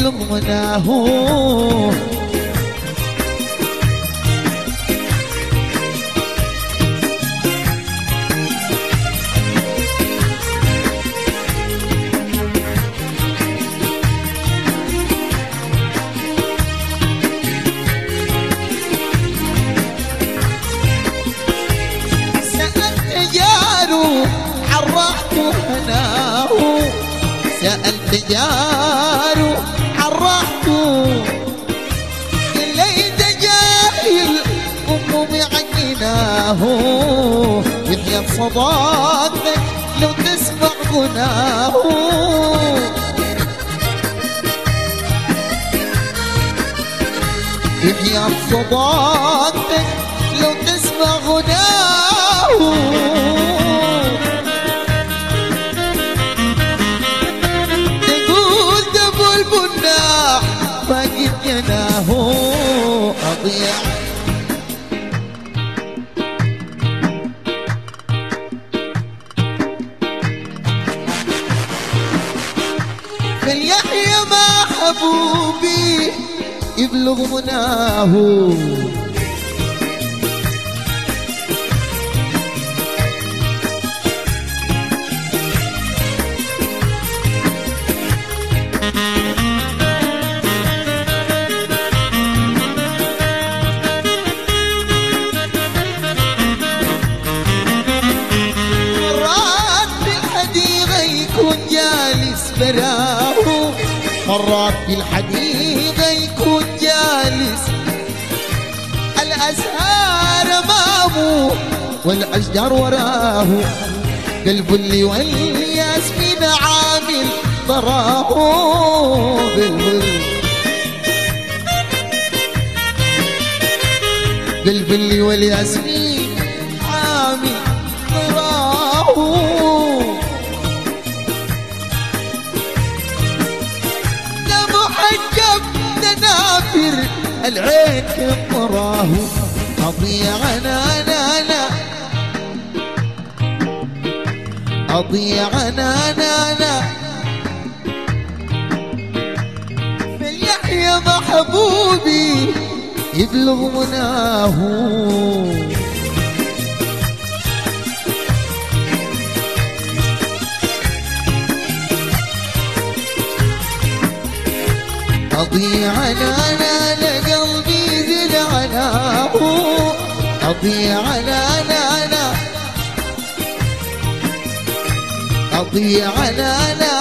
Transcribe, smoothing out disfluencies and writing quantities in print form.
يبلغ مناه. سألت جاره عرفته ليت جاهل أمه معيناه. يحيى بصداقتك لو تسمع غناه. يحيى بصداقتك لو تسمع غناه. فقد جناه أضيع. فليحيى ما حبوبي يبلغ مناه. براه مرات بالحديقة يكون جالس. الأزهار أمامه والأشجار وراه. قلب اللي والياسمين عامل ضراه. قلب اللي والياسمين عامل ضراه. نافر العين كم مراه. أضيع أنا أضيع أنا فليحيى محبوبي يبلغ مناه. أضيع أنا لقلبي زلعناه. أضيع أنا أضيع أنا